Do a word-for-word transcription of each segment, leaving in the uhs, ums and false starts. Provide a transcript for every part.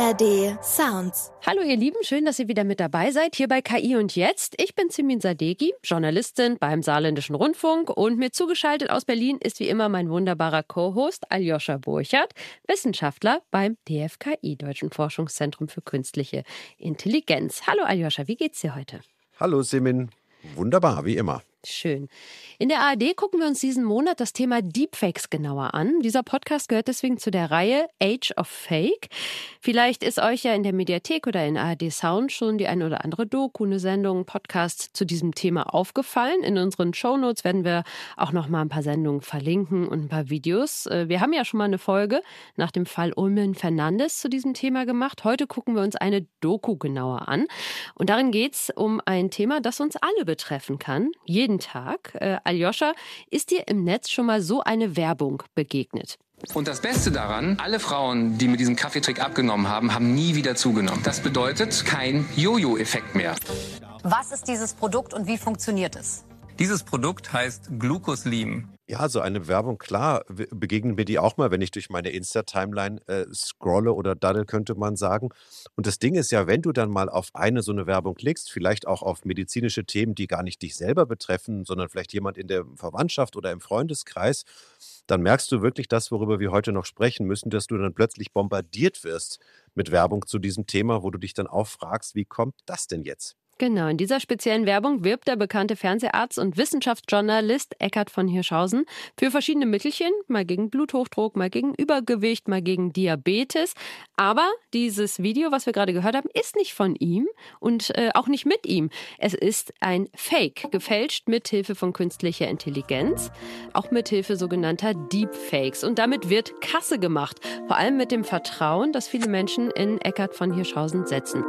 A R D Sounds. Hallo ihr Lieben, schön, dass ihr wieder mit dabei seid, hier bei K I und Jetzt. Ich bin Simin Sadeghi, Journalistin beim Saarländischen Rundfunk und mir zugeschaltet aus Berlin ist wie immer mein wunderbarer Co-Host Aljoscha Burchard, Wissenschaftler beim D F K I, Deutschen Forschungszentrum für Künstliche Intelligenz. Hallo Aljoscha, wie geht's dir heute? Hallo Simin, wunderbar, wie immer. Schön. In der A R D gucken wir uns diesen Monat das Thema Deepfakes genauer an. Dieser Podcast gehört deswegen zu der Reihe Age of Fake. Vielleicht ist euch ja in der Mediathek oder in A R D Sound schon die eine oder andere Doku, eine Sendung, ein Podcast zu diesem Thema aufgefallen. In unseren Shownotes werden wir auch noch mal ein paar Sendungen verlinken und ein paar Videos. Wir haben ja schon mal eine Folge nach dem Fall Ulmen Fernandes zu diesem Thema gemacht. Heute gucken wir uns eine Doku genauer an. Und darin geht es um ein Thema, das uns alle betreffen kann. Jeden Tag. Äh, Aljoscha, ist dir im Netz schon mal so eine Werbung begegnet? Und das Beste daran, alle Frauen, die mit diesem Kaffeetrick abgenommen haben, haben nie wieder zugenommen. Das bedeutet kein Jojo-Effekt mehr. Was ist dieses Produkt und wie funktioniert es? Dieses Produkt heißt Glucoslim. Ja, so eine Werbung, klar, begegnen mir die auch mal, wenn ich durch meine Insta-Timeline äh, scrolle oder daddel, könnte man sagen. Und das Ding ist ja, wenn du dann mal auf eine so eine Werbung klickst, vielleicht auch auf medizinische Themen, die gar nicht dich selber betreffen, sondern vielleicht jemand in der Verwandtschaft oder im Freundeskreis, dann merkst du wirklich das, worüber wir heute noch sprechen müssen, dass du dann plötzlich bombardiert wirst mit Werbung zu diesem Thema, wo du dich dann auch fragst, wie kommt das denn jetzt? Genau, in dieser speziellen Werbung wirbt der bekannte Fernseharzt und Wissenschaftsjournalist Eckart von Hirschhausen für verschiedene Mittelchen, mal gegen Bluthochdruck, mal gegen Übergewicht, mal gegen Diabetes. Aber dieses Video, was wir gerade gehört haben, ist nicht von ihm und äh, auch nicht mit ihm. Es ist ein Fake, gefälscht mit Hilfe von künstlicher Intelligenz, auch mit Hilfe sogenannter Deepfakes. Und damit wird Kasse gemacht, vor allem mit dem Vertrauen, das viele Menschen in Eckart von Hirschhausen setzen.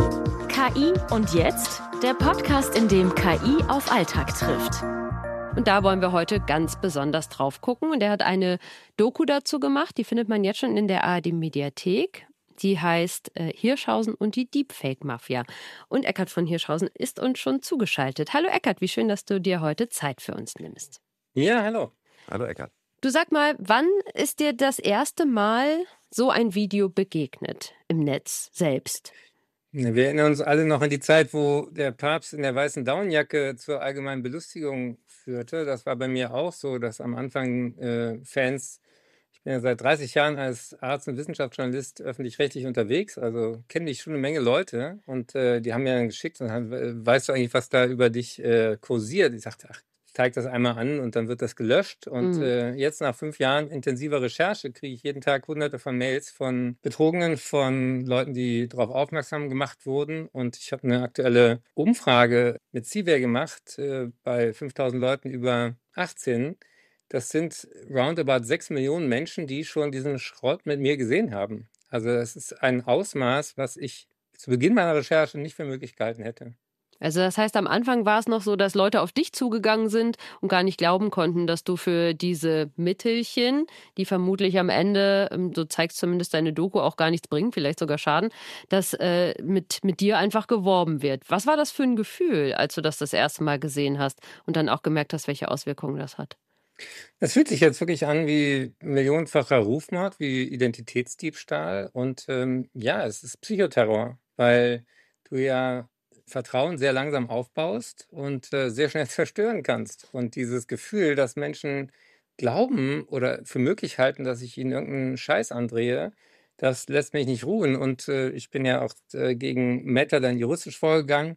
K I und Jetzt, der Podcast, in dem K I auf Alltag trifft. Und da wollen wir heute ganz besonders drauf gucken. Und er hat eine Doku dazu gemacht, die findet man jetzt schon in der A R D-Mediathek. Die heißt äh, Hirschhausen und die Deepfake-Mafia. Und Eckart von Hirschhausen ist uns schon zugeschaltet. Hallo Eckart, wie schön, dass du dir heute Zeit für uns nimmst. Ja, hallo. Hallo Eckart. Du sag mal, wann ist dir das erste Mal so ein Video begegnet im Netz selbst? Wir erinnern uns alle noch an die Zeit, wo der Papst in der weißen Daunenjacke zur allgemeinen Belustigung führte. Das war bei mir auch so, dass am Anfang äh, Fans, ich bin ja seit dreißig Jahren als Arzt und Wissenschaftsjournalist öffentlich-rechtlich unterwegs, also kenne ich schon eine Menge Leute und äh, die haben mir dann geschickt und haben, äh, weißt du eigentlich, was da über dich äh, kursiert? Ich sagte, ach, zeig das einmal an und dann wird das gelöscht. Und Mhm. äh, jetzt nach fünf Jahren intensiver Recherche kriege ich jeden Tag hunderte von Mails von Betrogenen, von Leuten, die darauf aufmerksam gemacht wurden. Und ich habe eine aktuelle Umfrage mit Civia gemacht äh, bei fünftausend Leuten über achtzehn. Das sind roundabout sechs Millionen Menschen, die schon diesen Schrott mit mir gesehen haben. Also das ist ein Ausmaß, was ich zu Beginn meiner Recherche nicht für möglich gehalten hätte. Also das heißt, am Anfang war es noch so, dass Leute auf dich zugegangen sind und gar nicht glauben konnten, dass du für diese Mittelchen, die vermutlich am Ende, so zeigt zumindest deine Doku, auch gar nichts bringen, vielleicht sogar schaden, dass äh, mit, mit dir einfach geworben wird. Was war das für ein Gefühl, als du das das erste Mal gesehen hast und dann auch gemerkt hast, welche Auswirkungen das hat? Das fühlt sich jetzt wirklich an wie millionenfacher Rufmord, wie Identitätsdiebstahl und ähm, ja, es ist Psychoterror, weil du ja Vertrauen sehr langsam aufbaust und äh, sehr schnell zerstören kannst. Und dieses Gefühl, dass Menschen glauben oder für möglich halten, dass ich ihnen irgendeinen Scheiß andrehe, das lässt mich nicht ruhen. Und äh, ich bin ja auch äh, gegen Meta dann juristisch vorgegangen.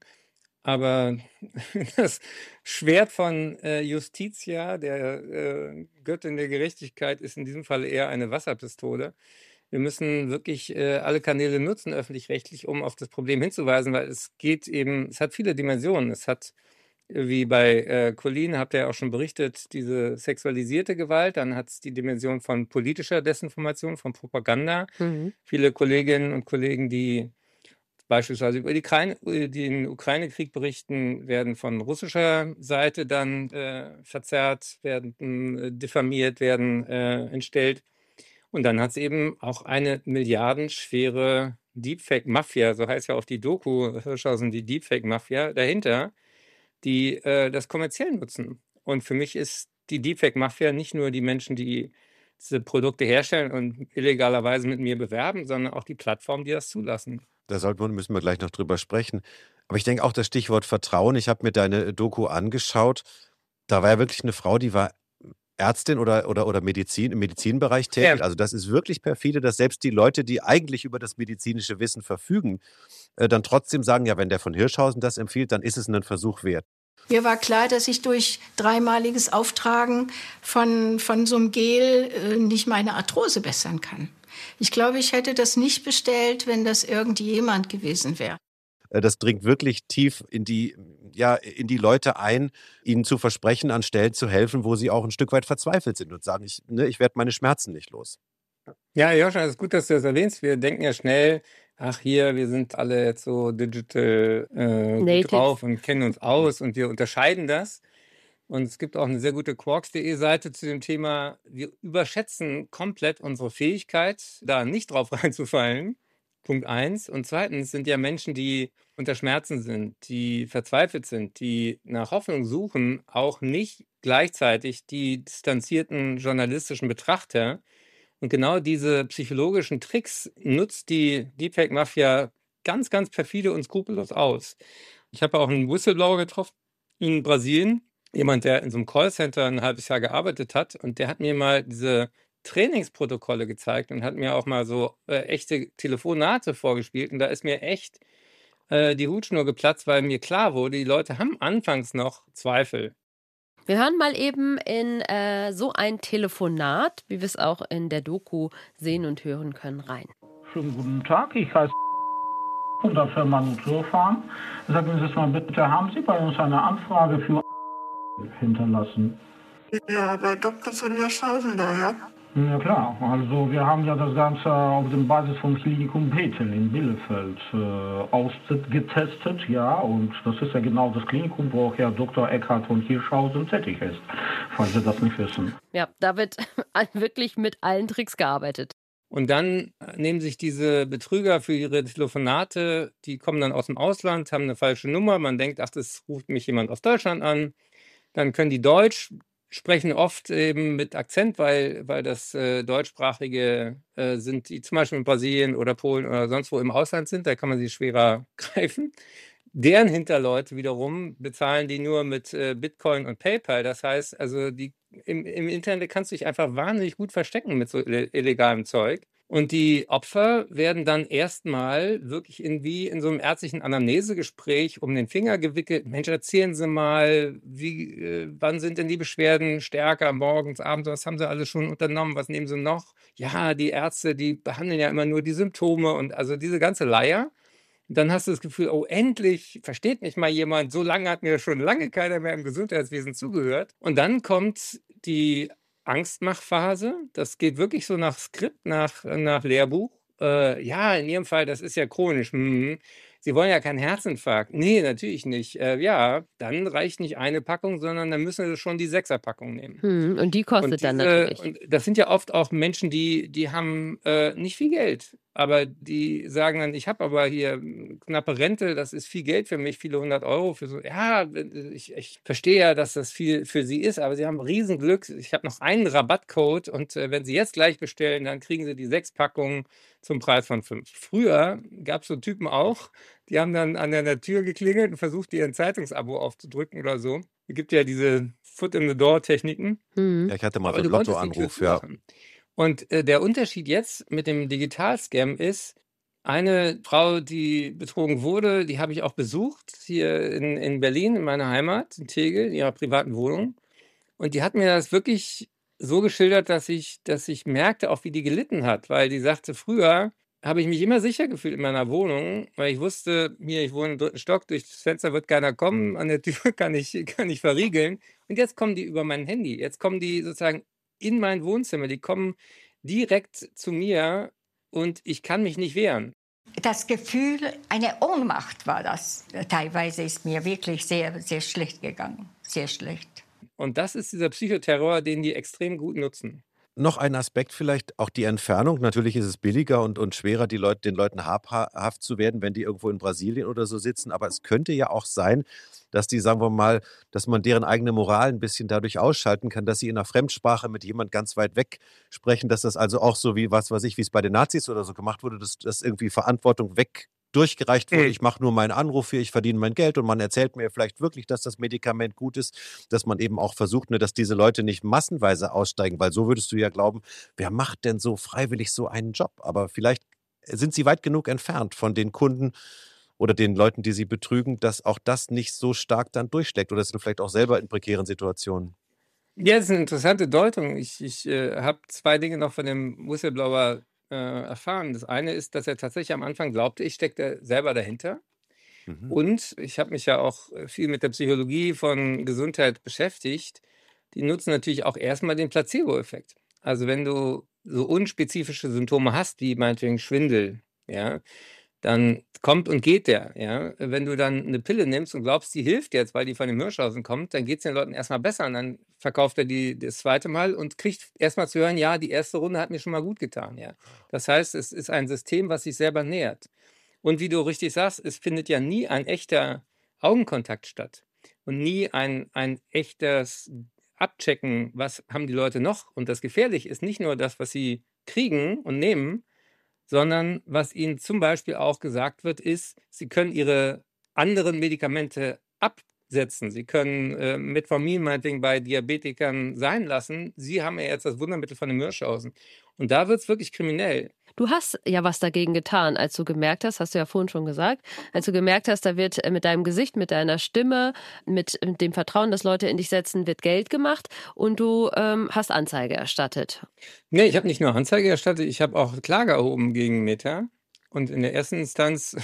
Aber das Schwert von äh, Justitia, der äh, Göttin der Gerechtigkeit, ist in diesem Fall eher eine Wasserpistole. Wir müssen wirklich äh, alle Kanäle nutzen, öffentlich-rechtlich, um auf das Problem hinzuweisen, weil es geht eben, es hat viele Dimensionen. Es hat, äh, wie bei äh, Colleen, habt ihr ja auch schon berichtet, diese sexualisierte Gewalt, dann hat es die Dimension von politischer Desinformation, von Propaganda. Mhm. Viele Kolleginnen und Kollegen, die beispielsweise über die Ukraine, den Ukraine-Krieg berichten, werden von russischer Seite dann äh, verzerrt, werden äh, diffamiert, werden äh, entstellt. Und dann hat es eben auch eine milliardenschwere Deepfake-Mafia, so heißt ja auch die Doku Hirschhausen, die Deepfake-Mafia, dahinter, die äh, das kommerziell nutzen. Und für mich ist die Deepfake-Mafia nicht nur die Menschen, die diese Produkte herstellen und illegalerweise mit mir bewerben, sondern auch die Plattformen, die das zulassen. Da sollten wir, müssen wir gleich noch drüber sprechen. Aber ich denke auch das Stichwort Vertrauen. Ich habe mir deine Doku angeschaut. Da war ja wirklich eine Frau, die war Ärztin oder, oder, oder Medizin, im Medizinbereich tätig. Ja. Also das ist wirklich perfide, dass selbst die Leute, die eigentlich über das medizinische Wissen verfügen, äh, dann trotzdem sagen, ja, wenn der von Hirschhausen das empfiehlt, dann ist es einen Versuch wert. Mir war klar, dass ich durch dreimaliges Auftragen von, von so einem Gel äh, nicht meine Arthrose bessern kann. Ich glaube, ich hätte das nicht bestellt, wenn das irgendjemand gewesen wäre. Das dringt wirklich tief in die, ja, in die Leute ein, ihnen zu versprechen, an Stellen zu helfen, wo sie auch ein Stück weit verzweifelt sind und sagen, ich, ne, ich werde meine Schmerzen nicht los. Ja, Joschan, es ist gut, dass du das erwähnst. Wir denken ja schnell, ach hier, wir sind alle jetzt so digital äh, gut Natives. drauf und kennen uns aus und wir unterscheiden das. Und es gibt auch eine sehr gute quarks punkt de Seite zu dem Thema, wir überschätzen komplett unsere Fähigkeit, da nicht drauf reinzufallen. Punkt eins. Und zweitens sind ja Menschen, die unter Schmerzen sind, die verzweifelt sind, die nach Hoffnung suchen, auch nicht gleichzeitig die distanzierten journalistischen Betrachter. Und genau diese psychologischen Tricks nutzt die Deepfake-Mafia ganz, ganz perfide und skrupellos aus. Ich habe auch einen Whistleblower getroffen in Brasilien, jemand, der in so einem Callcenter ein halbes Jahr gearbeitet hat, und der hat mir mal diese Trainingsprotokolle gezeigt und hat mir auch mal so äh, echte Telefonate vorgespielt. Und da ist mir echt äh, die Hutschnur geplatzt, weil mir klar wurde, die Leute haben anfangs noch Zweifel. Wir hören mal eben in äh, so ein Telefonat, wie wir es auch in der Doku sehen und hören können, rein. Schönen guten Tag, ich heiße von der Firma Naturfarm. Sagen Sie es mal bitte, haben Sie bei uns eine Anfrage für hinterlassen? Ja, bei Doktor von Hirschhausen da, ja. Ja klar, also wir haben ja das Ganze auf der Basis vom Klinikum Bethel in Bielefeld äh, ausgetestet, ja, und das ist ja genau das Klinikum, wo auch Herr Doktor Eckhard von Hirschhausen tätig ist, falls Sie das nicht wissen. Ja, da wird wirklich mit allen Tricks gearbeitet. Und dann nehmen sich diese Betrüger für ihre Telefonate, die kommen dann aus dem Ausland, haben eine falsche Nummer, man denkt, ach, das ruft mich jemand aus Deutschland an, dann können die Deutsch, sprechen oft eben mit Akzent, weil, weil das äh, deutschsprachige äh, sind, die zum Beispiel in Brasilien oder Polen oder sonst wo im Ausland sind, da kann man sie schwerer greifen. Deren Hinterleute wiederum bezahlen die nur mit äh, Bitcoin und PayPal. Das heißt, also die, im, im Internet kannst du dich einfach wahnsinnig gut verstecken mit so illegalem Zeug. Und die Opfer werden dann erstmal wirklich in, wie in so einem ärztlichen Anamnesegespräch um den Finger gewickelt. Mensch, erzählen Sie mal, wie, äh, wann sind denn die Beschwerden stärker, morgens, abends, was haben Sie alles schon unternommen, was nehmen Sie noch? Ja, die Ärzte, die behandeln ja immer nur die Symptome und also diese ganze Leier. Dann hast du das Gefühl, oh, endlich versteht mich mal jemand. So lange hat mir schon lange keiner mehr im Gesundheitswesen zugehört. Und dann kommt die Angstmachphase. Das geht wirklich so nach Skript, nach, nach Lehrbuch. Äh, ja, in Ihrem Fall, das ist ja chronisch. Hm. Sie wollen ja keinen Herzinfarkt. Nee, natürlich nicht. Äh, ja, dann reicht nicht eine Packung, sondern dann müssen Sie schon die Sechser-Packung nehmen. Hm, und die kostet Und dann diese, natürlich. und das sind ja oft auch Menschen, die, die haben äh, nicht viel Geld. Aber die sagen dann, ich habe aber hier knappe Rente, das ist viel Geld für mich, viele hundert Euro für so. Ja, ich, ich verstehe ja, dass das viel für Sie ist, aber Sie haben Riesenglück. Ich habe noch einen Rabattcode und äh, wenn Sie jetzt gleich bestellen, dann kriegen Sie die sechs Packungen zum Preis von fünf. Früher gab es so Typen auch, die haben dann an der Tür geklingelt und versucht, ihr ein Zeitungsabo aufzudrücken oder so. Es gibt ja diese Foot-in-the-Door-Techniken. Hm. Ja, ich hatte mal Aber so einen du konntest die Tür Lottoanruf, ja. zumachen. Und äh, der Unterschied jetzt mit dem Digitalscam ist, eine Frau, die betrogen wurde, die habe ich auch besucht, hier in, in Berlin, in meiner Heimat, in Tegel, in ihrer privaten Wohnung. Und die hat mir das wirklich so geschildert, dass ich, dass ich merkte, auch wie die gelitten hat, weil die sagte, früher habe ich mich immer sicher gefühlt in meiner Wohnung, weil ich wusste, hier, ich wohne im dritten Stock, durch das Fenster wird keiner kommen, an der Tür kann ich, kann ich verriegeln. Und jetzt kommen die über mein Handy, jetzt kommen die sozusagen in mein Wohnzimmer, die kommen direkt zu mir und ich kann mich nicht wehren. Das Gefühl, eine Ohnmacht war das. Teilweise ist mir wirklich sehr, sehr schlecht gegangen. Sehr schlecht. Und das ist dieser Psychoterror, den die extrem gut nutzen. noch ein Aspekt vielleicht, auch die Entfernung. Natürlich ist es billiger und, und schwerer, die Leute, den Leuten habhaft zu werden, wenn die irgendwo in Brasilien oder so sitzen. Aber es könnte ja auch sein, dass die, sagen wir mal, dass man deren eigene Moral ein bisschen dadurch ausschalten kann, dass sie in einer Fremdsprache mit jemand ganz weit weg sprechen, dass das also auch so wie, was weiß ich, wie es bei den Nazis oder so gemacht wurde, dass, dass irgendwie Verantwortung weg durchgereicht wurde, ich mache nur meinen Anruf hier, ich verdiene mein Geld und man erzählt mir vielleicht wirklich, dass das Medikament gut ist, dass man eben auch versucht, ne, dass diese Leute nicht massenweise aussteigen, weil so würdest du ja glauben, wer macht denn so freiwillig so einen Job? Aber vielleicht sind sie weit genug entfernt von den Kunden oder den Leuten, die sie betrügen, dass auch das nicht so stark dann durchschlägt oder sind vielleicht auch selber in prekären Situationen. Ja, das ist eine interessante Deutung. Ich, ich äh, habe zwei Dinge noch von dem Whistleblower äh, erfahren. Das eine ist, dass er tatsächlich am Anfang glaubte, ich stecke selber dahinter. Mhm. Und ich habe mich ja auch äh, viel mit der Psychologie von Gesundheit beschäftigt. Die nutzen natürlich auch erstmal den Placebo-Effekt. Also wenn du so unspezifische Symptome hast, wie meinetwegen Schwindel, ja, dann kommt und geht der. Ja. Wenn du dann eine Pille nimmst und glaubst, die hilft jetzt, weil die von dem Hirschhausen kommt, dann geht es den Leuten erstmal besser. Und dann verkauft er die das zweite Mal und kriegt erstmal zu hören, ja, die erste Runde hat mir schon mal gut getan. Ja. Das heißt, es ist ein System, was sich selber nähert. Und wie du richtig sagst, es findet ja nie ein echter Augenkontakt statt und nie ein, ein echtes Abchecken, was haben die Leute noch. Und das Gefährliche ist nicht nur das, was sie kriegen und nehmen, sondern was ihnen zum Beispiel auch gesagt wird, ist, sie können ihre anderen Medikamente absetzen. Sie können äh, Metformin meinetwegen bei Diabetikern sein lassen. Sie haben ja jetzt das Wundermittel von dem Hirschhausen. Und da wird es wirklich kriminell. Du hast ja was dagegen getan, als du gemerkt hast, hast du ja vorhin schon gesagt, als du gemerkt hast, da wird mit deinem Gesicht, mit deiner Stimme, mit, mit dem Vertrauen, das Leute in dich setzen, wird Geld gemacht und du ähm, hast Anzeige erstattet. Nee, ich habe nicht nur Anzeige erstattet, ich habe auch Klage erhoben gegen Meta. Und in der ersten Instanz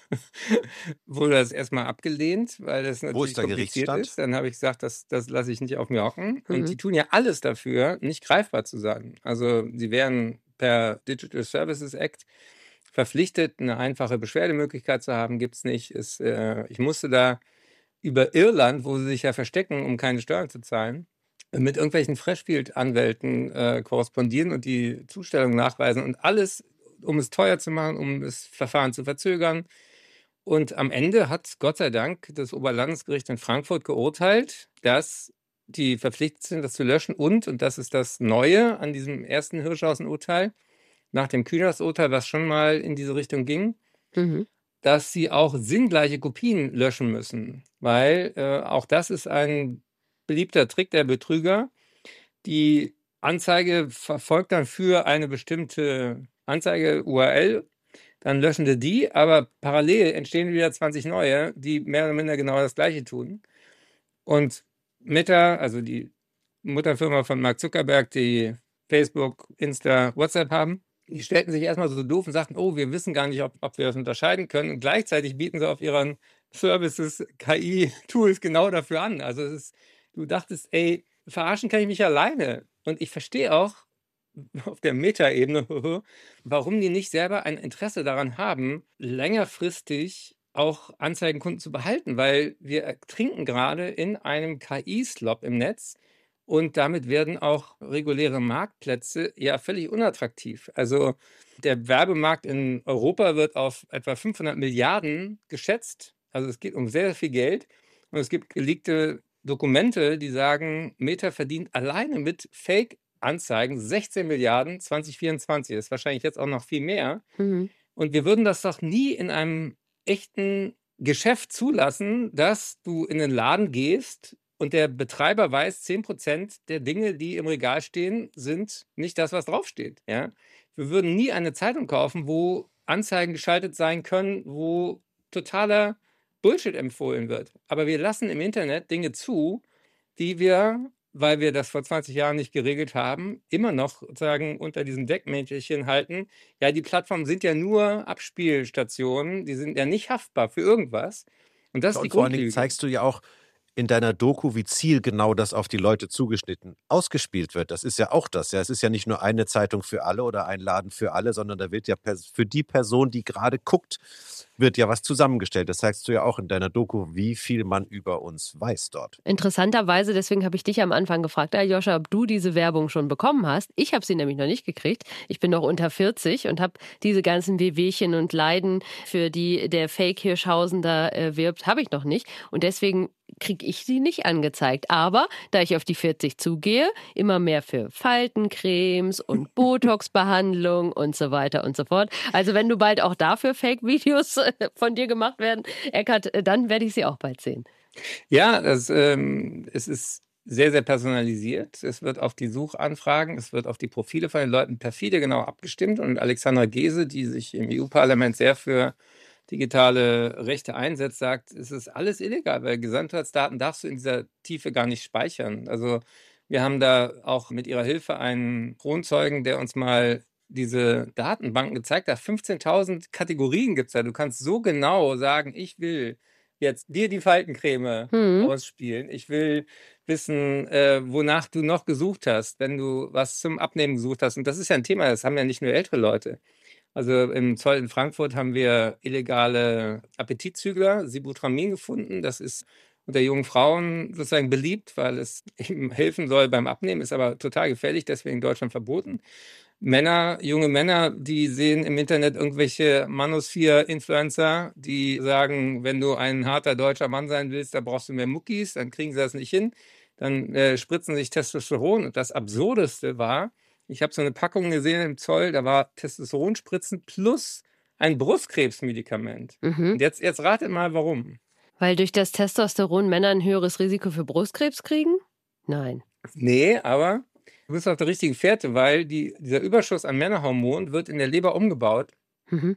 wurde das erstmal abgelehnt, weil das natürlich Wo ist der kompliziert Gerichtsstand? ist. Dann habe ich gesagt, das, das lasse ich nicht auf mir hocken. Mhm. Und die tun ja alles dafür, nicht greifbar zu sein. Also sie wären per Digital Services Act verpflichtet, eine einfache Beschwerdemöglichkeit zu haben. Gibt es nicht. Ist, äh, ich musste da über Irland, wo sie sich ja verstecken, um keine Steuern zu zahlen, mit irgendwelchen Freshfield-Anwälten äh, korrespondieren und die Zustellung nachweisen und alles, um es teuer zu machen, um das Verfahren zu verzögern. Und am Ende hat Gott sei Dank das Oberlandesgericht in Frankfurt geurteilt, dass die verpflichtet sind, das zu löschen. Und, und das ist das Neue an diesem ersten Hirschhausen-Urteil, nach dem Kühners-Urteil, was schon mal in diese Richtung ging, Mhm. dass sie auch sinngleiche Kopien löschen müssen. Weil äh, auch das ist ein beliebter Trick der Betrüger. Die Anzeige verfolgt dann für eine bestimmte Anzeige-U R L, dann löschen sie die, aber parallel entstehen wieder zwanzig neue, die mehr oder minder genau das Gleiche tun. Und Meta, also die Mutterfirma von Mark Zuckerberg, die Facebook, Insta, WhatsApp haben, die stellten sich erstmal so doof und sagten, oh, wir wissen gar nicht, ob, ob wir das unterscheiden können. Und gleichzeitig bieten sie auf ihren Services K I-Tools genau dafür an. Also es ist, du dachtest, ey, verarschen kann ich mich alleine. Und ich verstehe auch auf der Meta-Ebene, warum die nicht selber ein Interesse daran haben, längerfristig auch Anzeigenkunden zu behalten, weil wir ertrinken gerade in einem K I-Slop im Netz und damit werden auch reguläre Marktplätze ja völlig unattraktiv. Also der Werbemarkt in Europa wird auf etwa fünfhundert Milliarden geschätzt. Also es geht um sehr, sehr viel Geld und es gibt geleakte Dokumente, die sagen, Meta verdient alleine mit Fake-Anzeigen sechzehn Milliarden zwanzig vierundzwanzig. Das ist wahrscheinlich jetzt auch noch viel mehr. Mhm. Und wir würden das doch nie in einem echten Geschäft zulassen, dass du in den Laden gehst und der Betreiber weiß, zehn Prozent der Dinge, die im Regal stehen, sind nicht das, was draufsteht. Ja? Wir würden nie eine Zeitung kaufen, wo Anzeigen geschaltet sein können, wo totaler Bullshit empfohlen wird. Aber wir lassen im Internet Dinge zu, die wir, weil wir das vor zwanzig Jahren nicht geregelt haben, immer noch sozusagen unter diesem Deckmäntelchen halten. Ja, die Plattformen sind ja nur Abspielstationen, die sind ja nicht haftbar für irgendwas. Und das ist die Und vor allen Dingen Grundlüge. zeigst du ja auch in deiner Doku, wie zielgenau das auf die Leute zugeschnitten ausgespielt wird. Das ist ja auch das. Ja, es ist ja nicht nur eine Zeitung für alle oder ein Laden für alle, sondern da wird ja für die Person, die gerade guckt, wird ja was zusammengestellt. Das zeigst du ja auch in deiner Doku, wie viel man über uns weiß dort. Interessanterweise, deswegen habe ich dich am Anfang gefragt, Aljoscha, ob du diese Werbung schon bekommen hast. Ich habe sie nämlich noch nicht gekriegt. Ich bin noch unter vierzig und habe diese ganzen Wehwehchen und Leiden, für die der Fake Hirschhausen da äh, wirbt, habe ich noch nicht. Und deswegen kriege ich sie nicht angezeigt. Aber da ich auf die vierzig zugehe, immer mehr für Faltencremes und Botox-Behandlung und so weiter und so fort. Also wenn du bald auch dafür Fake-Videos von dir gemacht werden, Eckhard, dann werde ich sie auch bald sehen. Ja, das, ähm, es ist sehr, sehr personalisiert. Es wird auf die Suchanfragen, es wird auf die Profile von den Leuten perfide genau abgestimmt. Und Alexandra Gese, die sich im E U-Parlament sehr für digitale Rechte einsetzt, sagt, es ist alles illegal, weil Gesundheitsdaten darfst du in dieser Tiefe gar nicht speichern. Also wir haben da auch mit ihrer Hilfe einen Kronzeugen, der uns mal diese Datenbanken gezeigt hat. fünfzehntausend Kategorien gibt es da. Du kannst so genau sagen, ich will jetzt dir die Faltencreme Hm. ausspielen. Ich will wissen, äh, wonach du noch gesucht hast, wenn du was zum Abnehmen gesucht hast. Und das ist ja ein Thema, das haben ja nicht nur ältere Leute. Also im Zoll in Frankfurt haben wir illegale Appetitzügler, Sibutramine, gefunden. Das ist unter jungen Frauen sozusagen beliebt, weil es eben helfen soll beim Abnehmen, ist aber total gefährlich, deswegen in Deutschland verboten. Männer, junge Männer, die sehen im Internet irgendwelche Manosphere-Influencer, die sagen, wenn du ein harter deutscher Mann sein willst, da brauchst du mehr Muckis, dann kriegen sie das nicht hin. Dann äh, spritzen sich Testosteron. Und das Absurdeste war, ich habe so eine Packung gesehen im Zoll, da war Testosteronspritzen plus ein Brustkrebsmedikament. Mhm. Und jetzt, jetzt ratet mal, warum. Weil durch das Testosteron Männer ein höheres Risiko für Brustkrebs kriegen? Nein. Nee, aber du bist auf der richtigen Fährte, weil die, dieser Überschuss an Männerhormonen wird in der Leber umgebaut Mhm.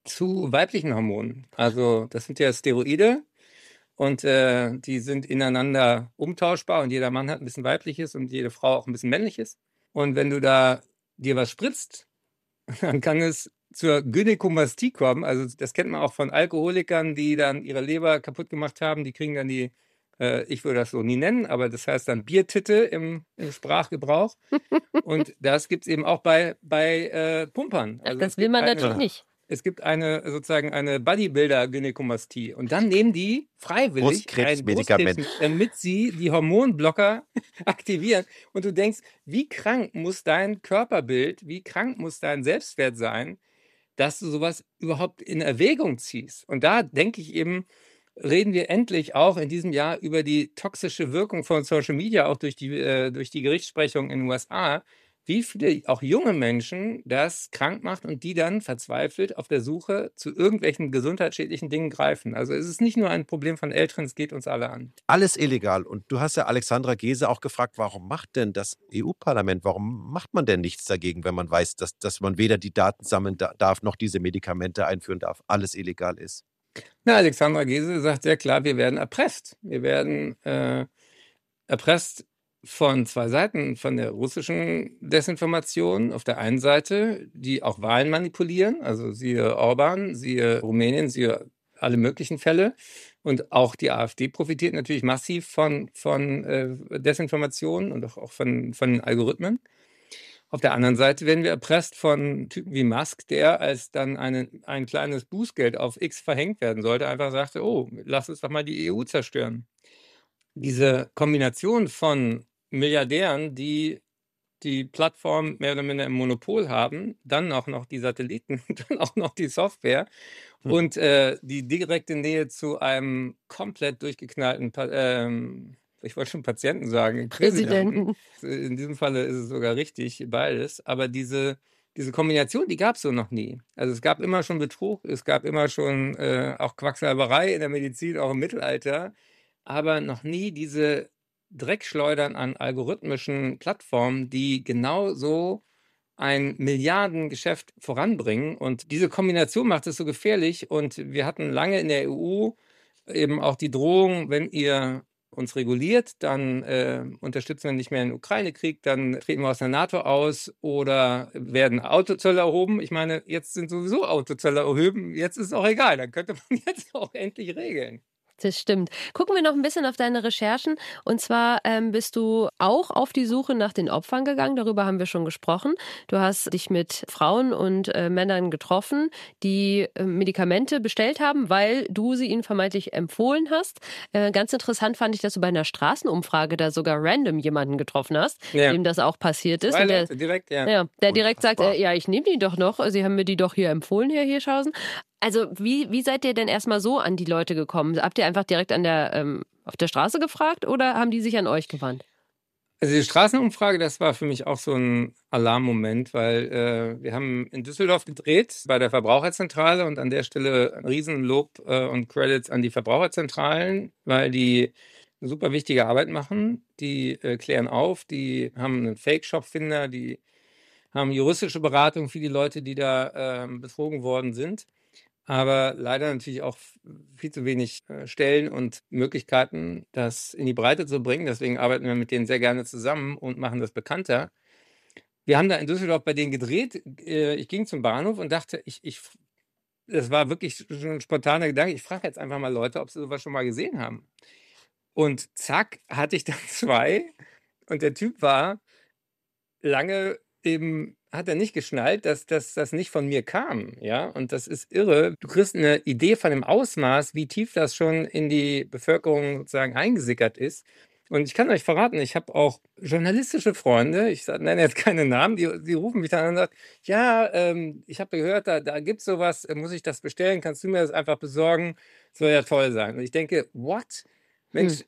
zu weiblichen Hormonen. Also das sind ja Steroide und äh, die sind ineinander umtauschbar und jeder Mann hat ein bisschen weibliches und jede Frau auch ein bisschen männliches. Und wenn du da dir was spritzt, dann kann es zur Gynäkomastie kommen. Also das kennt man auch von Alkoholikern, die dann ihre Leber kaputt gemacht haben. Die kriegen dann die, äh, ich würde das so nie nennen, aber das heißt dann Biertitte im, im Sprachgebrauch. Und das gibt es eben auch bei, bei äh, Pumpern. Ach, Also das es will gibt man eine, natürlich nicht. Es gibt eine sozusagen eine Bodybuilder-Gynäkomastie. Und dann nehmen die freiwillig ein Brustkrebsmedikament. Brustkrebs, damit sie die Hormonblocker aktivieren. Und du denkst, wie krank muss dein Körperbild, wie krank muss dein Selbstwert sein, dass du sowas überhaupt in Erwägung ziehst. Und da denke ich eben, reden wir endlich auch in diesem Jahr über die toxische Wirkung von Social Media, auch durch die, äh, durch die Gerichtsprechung in den U S A, wie viele auch junge Menschen das krank macht und die dann verzweifelt auf der Suche zu irgendwelchen gesundheitsschädlichen Dingen greifen. Also es ist nicht nur ein Problem von Älteren, es geht uns alle an. Alles illegal. Und du hast ja Alexandra Gese auch gefragt, warum macht denn das E U-Parlament, warum macht man denn nichts dagegen, wenn man weiß, dass, dass man weder die Daten sammeln da- darf, noch diese Medikamente einführen darf, alles illegal ist? Na, Alexandra Gese sagt sehr klar, wir werden erpresst. Wir werden äh, erpresst von zwei Seiten, von der russischen Desinformation auf der einen Seite, die auch Wahlen manipulieren, also siehe Orban, siehe Rumänien, siehe alle möglichen Fälle. Und auch die AfD profitiert natürlich massiv von, von äh, Desinformation und auch, auch von, von den Algorithmen. Auf der anderen Seite werden wir erpresst von Typen wie Musk, der, als dann eine, ein kleines Bußgeld auf X verhängt werden sollte, einfach sagte, oh, lass uns doch mal die E U zerstören. Diese Kombination von Milliardären, die die Plattform mehr oder minder im Monopol haben, dann auch noch die Satelliten, dann auch noch die Software Hm. und äh, die direkte Nähe zu einem komplett durchgeknallten, Pa- ähm, ich wollte schon Patienten sagen, Präsidenten. In diesem Falle ist es sogar richtig, beides. Aber diese, diese Kombination, die gab es so noch nie. Also es gab immer schon Betrug, es gab immer schon äh, auch Quacksalberei in der Medizin, auch im Mittelalter, aber noch nie diese Dreckschleudern an algorithmischen Plattformen, die genau so ein Milliardengeschäft voranbringen. Und diese Kombination macht es so gefährlich. Und wir hatten lange in der E U eben auch die Drohung, wenn ihr uns reguliert, dann äh, unterstützen wir nicht mehr den Ukraine-Krieg, dann treten wir aus der NATO aus oder werden Autozölle erhoben. Ich meine, jetzt sind sowieso Autozölle erhoben, jetzt ist es auch egal, dann könnte man jetzt auch endlich regeln. Das stimmt. Gucken wir noch ein bisschen auf deine Recherchen. Und zwar ähm, bist du auch auf die Suche nach den Opfern gegangen. Darüber haben wir schon gesprochen. Du hast dich mit Frauen und äh, Männern getroffen, die äh, Medikamente bestellt haben, weil du sie ihnen vermeintlich empfohlen hast. Äh, ganz interessant fand ich, dass du bei einer Straßenumfrage da sogar random jemanden getroffen hast, Ja. dem das auch passiert ist. Zwei Und der, Leute direkt, ja. ja, der direkt sagt, Unfassbar. äh, ja, ich nehme die doch noch. Sie haben mir die doch hier empfohlen, Herr Hirschhausen. Also wie, wie seid ihr denn erstmal so an die Leute gekommen? Habt ihr einfach direkt an der, ähm, auf der Straße gefragt oder haben die sich an euch gewandt? Also die Straßenumfrage, das war für mich auch so ein Alarmmoment, weil äh, wir haben in Düsseldorf gedreht bei der Verbraucherzentrale und an der Stelle ein Riesenlob äh, und Credits an die Verbraucherzentralen, weil die eine super wichtige Arbeit machen. Die äh, klären auf, die haben einen Fake-Shop-Finder, die haben juristische Beratung für die Leute, die da äh, betrogen worden sind. Aber leider natürlich auch viel zu wenig äh, Stellen und Möglichkeiten, das in die Breite zu bringen. Deswegen arbeiten wir mit denen sehr gerne zusammen und machen das bekannter. Wir haben da in Düsseldorf bei denen gedreht. Äh, ich ging zum Bahnhof und dachte, ich, ich, das war wirklich schon ein spontaner Gedanke. Ich frage jetzt einfach mal Leute, ob sie sowas schon mal gesehen haben. Und zack, hatte ich dann zwei. Und der Typ war lange eben, hat er nicht geschnallt, dass dass das nicht von mir kam, ja? Und das ist irre. Du kriegst eine Idee von dem Ausmaß, wie tief das schon in die Bevölkerung sozusagen eingesickert ist. Und ich kann euch verraten, ich habe auch journalistische Freunde, ich sag- nenne jetzt keine Namen, die, die rufen mich dann an und sagen, ja, ähm, ich habe gehört, da, da gibt es sowas, äh, muss ich das bestellen, kannst du mir das einfach besorgen? Soll ja toll sein. Und ich denke, what? Mensch,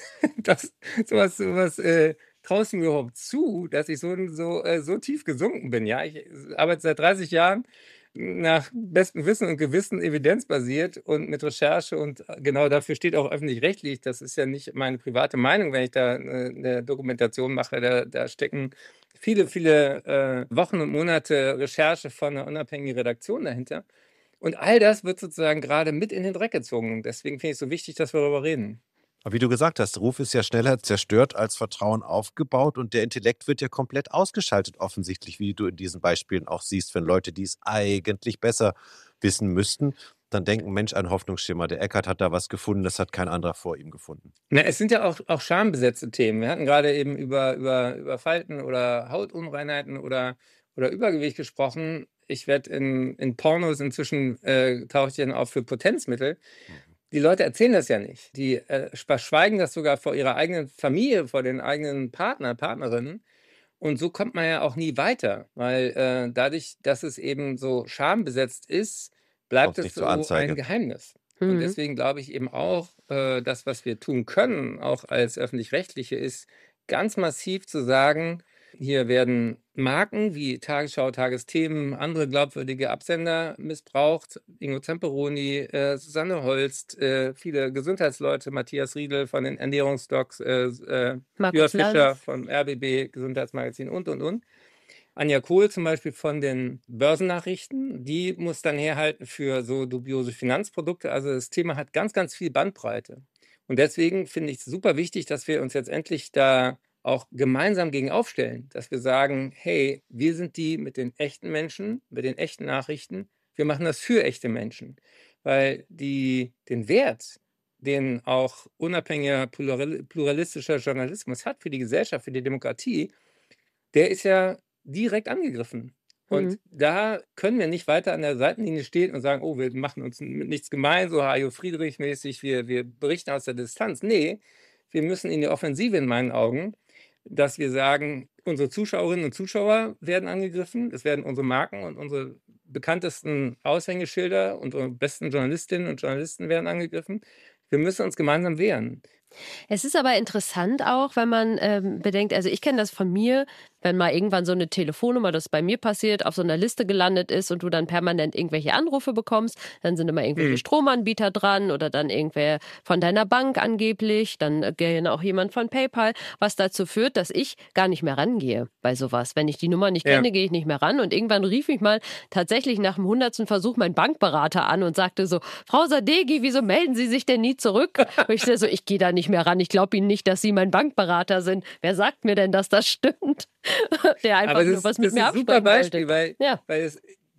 das, sowas, sowas äh, traust du mir überhaupt zu, dass ich so, so, äh, so tief gesunken bin? Ja, ich arbeite seit dreißig Jahren nach bestem Wissen und Gewissen evidenzbasiert und mit Recherche und genau dafür steht auch öffentlich-rechtlich. Das ist ja nicht meine private Meinung, wenn ich da eine, eine Dokumentation mache. Da, da stecken viele, viele äh, Wochen und Monate Recherche von einer unabhängigen Redaktion dahinter. Und all das wird sozusagen gerade mit in den Dreck gezogen. Deswegen finde ich es so wichtig, dass wir darüber reden. Aber wie du gesagt hast, Ruf ist ja schneller zerstört als Vertrauen aufgebaut und der Intellekt wird ja komplett ausgeschaltet offensichtlich, wie du in diesen Beispielen auch siehst, wenn Leute, die es eigentlich besser wissen müssten, dann denken, Mensch, ein Hoffnungsschimmer, der Eckart hat da was gefunden, das hat kein anderer vor ihm gefunden. Na, es sind ja auch, auch schambesetzte Themen. Wir hatten gerade eben über, über, über Falten oder Hautunreinheiten oder, oder Übergewicht gesprochen. Ich werde in, in Pornos inzwischen, äh, tauche ich dann auf für Potenzmittel. Die Leute erzählen das ja nicht. Die äh, verschweigen das sogar vor ihrer eigenen Familie, vor den eigenen Partner, Partnerinnen. Und so kommt man ja auch nie weiter, weil äh, dadurch, dass es eben so schambesetzt ist, bleibt Kommt es nicht so zur Anzeige. ein Geheimnis. Und Mhm. deswegen glaube ich eben auch, äh, das, was wir tun können, auch als Öffentlich-Rechtliche, ist ganz massiv zu sagen, hier werden Marken wie Tagesschau, Tagesthemen, andere glaubwürdige Absender missbraucht. Ingo Zamperoni, äh, Susanne Holst, äh, viele Gesundheitsleute, Matthias Riedel von den Ernährungsdocs, äh, äh, Markus Jörg Fischer Lanz. vom R B B Gesundheitsmagazin und, und, und. Anja Kohl zum Beispiel von den Börsennachrichten, die muss dann herhalten für so dubiose Finanzprodukte. Also das Thema hat ganz, ganz viel Bandbreite. Und deswegen finde ich es super wichtig, dass wir uns jetzt endlich da auch gemeinsam gegen aufstellen, dass wir sagen, hey, wir sind die mit den echten Menschen, mit den echten Nachrichten. Wir machen das für echte Menschen, weil die, den Wert, den auch unabhängiger plural- pluralistischer Journalismus hat für die Gesellschaft, für die Demokratie, der ist ja direkt angegriffen. Und Mhm. da können wir nicht weiter an der Seitenlinie stehen und sagen, oh, wir machen uns mit nichts gemein, so Hajo Friedrich-mäßig, wir, wir berichten aus der Distanz. Nee, wir müssen in die Offensive in meinen Augen, dass wir sagen, unsere Zuschauerinnen und Zuschauer werden angegriffen, es werden unsere Marken und unsere bekanntesten Aushängeschilder, unsere besten Journalistinnen und Journalisten werden angegriffen. Wir müssen uns gemeinsam wehren. Es ist aber interessant auch, wenn man ähm, bedenkt, also ich kenne das von mir, wenn mal irgendwann so eine Telefonnummer, das bei mir passiert, auf so einer Liste gelandet ist und du dann permanent irgendwelche Anrufe bekommst, dann sind immer irgendwelche Mhm. Stromanbieter dran oder dann irgendwer von deiner Bank angeblich, dann äh, gerne auch jemand von PayPal, was dazu führt, dass ich gar nicht mehr rangehe bei sowas. Wenn ich die Nummer nicht Ja. kenne, gehe ich nicht mehr ran und irgendwann rief mich mal tatsächlich nach dem hundertsten Versuch mein Bankberater an und sagte so, Frau Sadeghi, wieso melden Sie sich denn nie zurück? Und ich so, ich gehe da nicht mehr ran, ich glaube Ihnen nicht, dass Sie mein Bankberater sind. Wer sagt mir denn, dass das stimmt? Der einfach Aber nur das, was das mit ist mir ein super absprechen Beispiel, wollte. weil, Ja. weil es,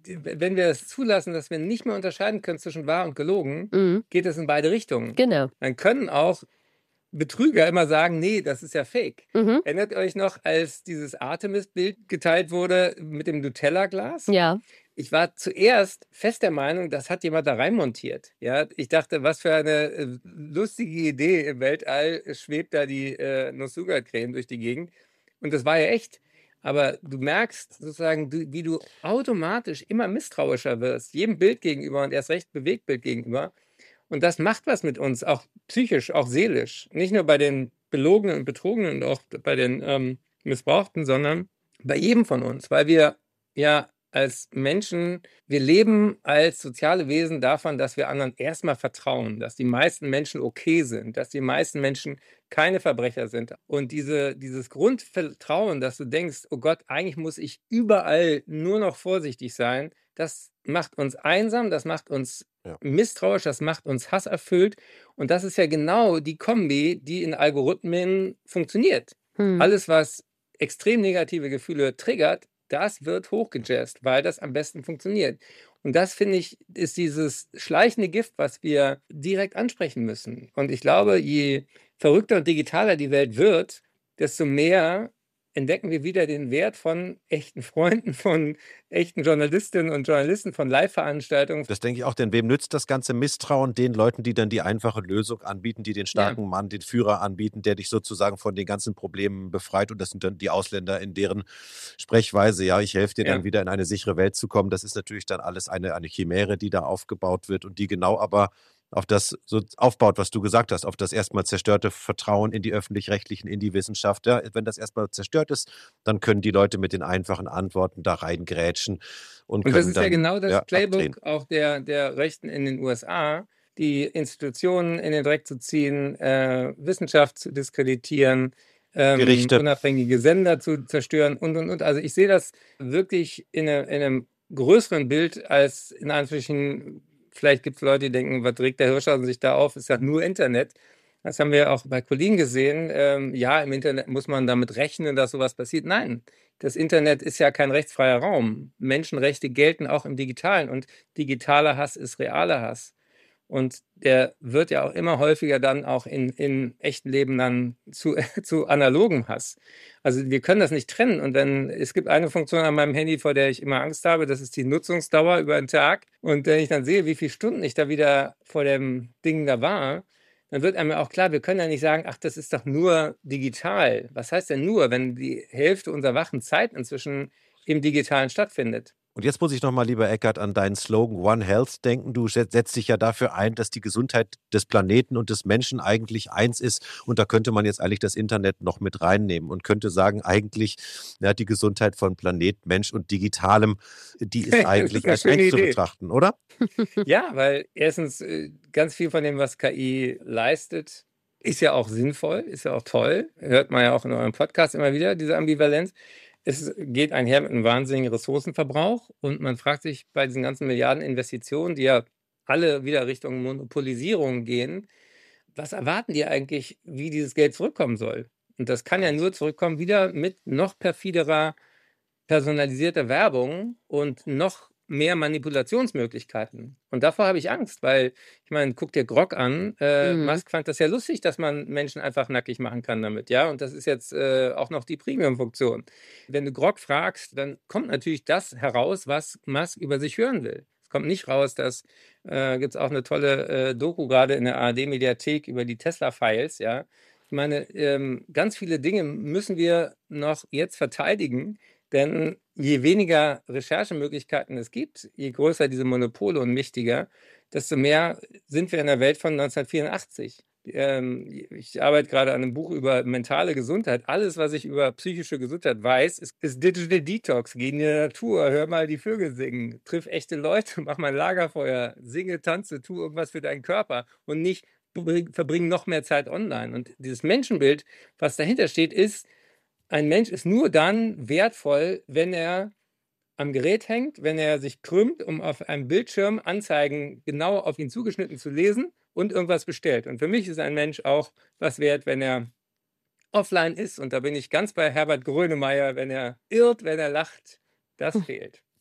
wenn wir es zulassen, dass wir nicht mehr unterscheiden können zwischen wahr und gelogen, Mhm. geht es in beide Richtungen. Genau. Dann können auch Betrüger immer sagen, nee, das ist ja fake. Mhm. Erinnert ihr euch noch, als dieses Artemis-Bild geteilt wurde mit dem Nutella-Glas? Ja. Ich war zuerst fest der Meinung, das hat jemand da reinmontiert. Ja, ich dachte, was für eine äh, lustige Idee. Im Weltall schwebt da die äh, Nuss-Nougat-Creme durch die Gegend. Und das war ja echt. Aber du merkst sozusagen, du, wie du automatisch immer misstrauischer wirst, jedem Bild gegenüber und erst recht Bewegtbild gegenüber. Und das macht was mit uns, auch psychisch, auch seelisch. Nicht nur bei den Belogenen und Betrogenen und auch bei den ähm, Missbrauchten, sondern bei jedem von uns. Weil wir ja als Menschen, wir leben als soziale Wesen davon, dass wir anderen erstmal vertrauen, dass die meisten Menschen okay sind, dass die meisten Menschen keine Verbrecher sind. Und diese, dieses Grundvertrauen, dass du denkst, oh Gott, eigentlich muss ich überall nur noch vorsichtig sein, das macht uns einsam, das macht uns Ja. misstrauisch, das macht uns hasserfüllt. Und das ist ja genau die Kombi, die in Algorithmen funktioniert. Hm. Alles, was extrem negative Gefühle triggert, das wird hochgejazzt, weil das am besten funktioniert. Und das, finde ich, ist dieses schleichende Gift, was wir direkt ansprechen müssen. Und ich glaube, je verrückter und digitaler die Welt wird, desto mehr entdecken wir wieder den Wert von echten Freunden, von echten Journalistinnen und Journalisten, von Live-Veranstaltungen. Das denke ich auch, denn wem nützt das ganze Misstrauen? Den Leuten, die dann die einfache Lösung anbieten, die den starken Ja. Mann, den Führer anbieten, der dich sozusagen von den ganzen Problemen befreit. Und das sind dann die Ausländer, in deren Sprechweise, ja, ich helfe dir dann Ja. wieder in eine sichere Welt zu kommen. Das ist natürlich dann alles eine, eine Chimäre, die da aufgebaut wird und die genau aber auf das so aufbaut, was du gesagt hast, auf das erstmal zerstörte Vertrauen in die Öffentlich-Rechtlichen, in die Wissenschaft. Ja, wenn das erstmal zerstört ist, dann können die Leute mit den einfachen Antworten da reingrätschen und Und können das ist dann ja genau das ja, Playbook abdrehen. auch der, der Rechten in den U S A, die Institutionen in den Dreck zu ziehen, äh, Wissenschaft zu diskreditieren, ähm, Gerichte. unabhängige Sender zu zerstören und, und, und. Also ich sehe das wirklich in, eine, in einem größeren Bild als in Anführungsstrichen, vielleicht gibt es Leute, die denken, was regt der Hirschhausen sich da auf, ist ja nur Internet. Das haben wir auch bei Kollegen gesehen. Ähm, ja, im Internet muss man damit rechnen, dass sowas passiert. Nein, das Internet ist ja kein rechtsfreier Raum. Menschenrechte gelten auch im Digitalen und digitaler Hass ist realer Hass. Und der wird ja auch immer häufiger dann auch in, in echten Leben dann zu, zu analogen Hass. Also wir können das nicht trennen. Und wenn es gibt eine Funktion an meinem Handy, vor der ich immer Angst habe, das ist die Nutzungsdauer über den Tag. Und wenn ich dann sehe, wie viele Stunden ich da wieder vor dem Ding da war, dann wird einem auch klar, wir können ja nicht sagen, ach, das ist doch nur digital. Was heißt denn nur, wenn die Hälfte unserer wachen Zeit inzwischen im Digitalen stattfindet? Und jetzt muss ich nochmal, lieber Eckart, an deinen Slogan One Health denken. Du setzt dich ja dafür ein, dass die Gesundheit des Planeten und des Menschen eigentlich eins ist. Und da könnte man jetzt eigentlich das Internet noch mit reinnehmen und könnte sagen, eigentlich, ja, die Gesundheit von Planet, Mensch und Digitalem, die ist eigentlich eine als schöne eins zu Idee. betrachten, oder? Ja, weil erstens äh, ganz viel von dem, was K I leistet, ist ja auch sinnvoll, ist ja auch toll. Hört man ja auch in eurem Podcast immer wieder, diese Ambivalenz. Es geht einher mit einem wahnsinnigen Ressourcenverbrauch und man fragt sich bei diesen ganzen Milliarden Investitionen, die ja alle wieder Richtung Monopolisierung gehen, was erwarten die eigentlich, wie dieses Geld zurückkommen soll? Und das kann ja nur zurückkommen wieder mit noch perfiderer, personalisierter Werbung und noch mehr Manipulationsmöglichkeiten. Und davor habe ich Angst, weil, ich meine, guck dir Grog an. Äh, Mhm. Musk fand das ja lustig, dass man Menschen einfach nackig machen kann damit, ja. Und das ist jetzt äh, auch noch die Premium-Funktion. Wenn du Grog fragst, dann kommt natürlich das heraus, was Musk über sich hören will. Es kommt nicht raus, dass äh, gibt es auch eine tolle äh, Doku gerade in der A R D-Mediathek über die Tesla-Files, ja. Ich meine, ähm, ganz viele Dinge müssen wir noch jetzt verteidigen, denn je weniger Recherchemöglichkeiten es gibt, je größer diese Monopole und mächtiger, desto mehr sind wir in der Welt von neunzehnhundertvierundachtzig. Ähm, ich arbeite gerade an einem Buch über mentale Gesundheit. Alles, was ich über psychische Gesundheit weiß, ist, ist Digital Detox. Geh in die Natur, hör mal die Vögel singen, triff echte Leute, mach mal ein Lagerfeuer, singe, tanze, tu irgendwas für deinen Körper und nicht verbring noch mehr Zeit online. Und dieses Menschenbild, was dahinter steht, ist, ein Mensch ist nur dann wertvoll, wenn er am Gerät hängt, wenn er sich krümmt, um auf einem Bildschirm Anzeigen genau auf ihn zugeschnitten zu lesen und irgendwas bestellt. Und für mich ist ein Mensch auch was wert, wenn er offline ist. Und da bin ich ganz bei Herbert Grönemeyer, wenn er irrt, wenn er lacht, das fehlt.